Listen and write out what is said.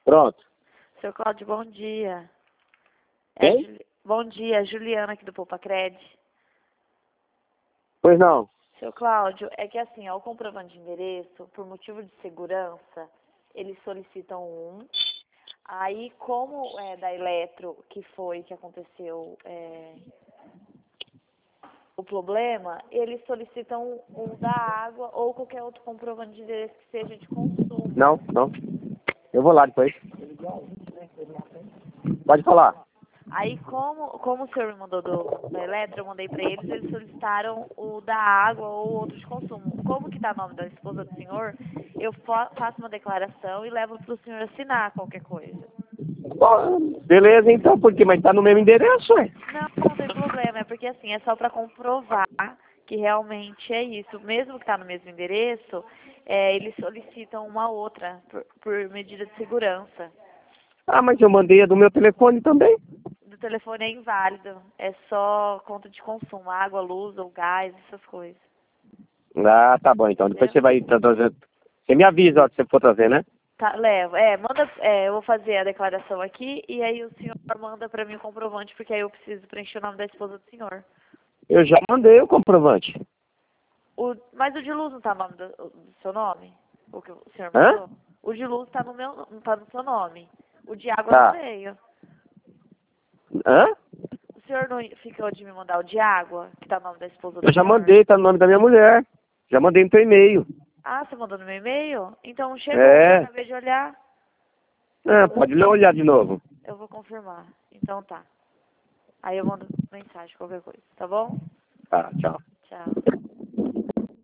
Pronto. Seu Cláudio, bom dia. Quem? Bom dia, Juliana aqui do Poupa Cred. Pois não. Seu Cláudio, é que assim, ó, o comprovante de endereço, por motivo de segurança, eles solicitam um. Aí, como é da Eletro, que aconteceu o problema, eles solicitam um da água ou qualquer outro comprovante de endereço que seja de consumo. Não. Eu vou lá depois. Pode falar. Aí, como o senhor me mandou da Eletro, eu mandei para eles solicitaram o da água ou outro de consumo. Como que tá o nome da esposa do senhor, eu faço uma declaração e levo para o senhor assinar qualquer coisa. Bom, beleza então, porque mas tá no mesmo endereço, ué. Não tem problema, é porque assim, é só para comprovar que realmente é isso. Mesmo que tá no mesmo endereço, eles solicitam uma outra, por medida de segurança. Ah, mas eu mandei a do meu telefone também. Do telefone é inválido, é só conta de consumo, água, luz ou gás, essas coisas. Ah, tá bom então. Depois você vai trazer. Você me avisa a hora que você for trazer, né? Tá, levo. Eu vou fazer a declaração aqui e aí o senhor manda para mim o comprovante, porque aí eu preciso preencher o nome da esposa do senhor. Eu já mandei o comprovante. Mas o de luz não tá no nome do seu nome? O que o senhor Hã? mandou? O de luz tá não tá no seu nome. O de água não Tá. veio. Hã? O senhor não ficou de me mandar o de água, que tá no nome da esposa do Eu já senhor? mandei, tá no nome da minha mulher. Já mandei no teu e-mail. Ah, você mandou no meu e-mail? Então chegou, eu É. acabei de olhar. Ah, pode olhar de novo. Eu vou confirmar. Então tá. Aí eu mando mensagem, qualquer coisa, tá bom? Tá, tchau. Tchau.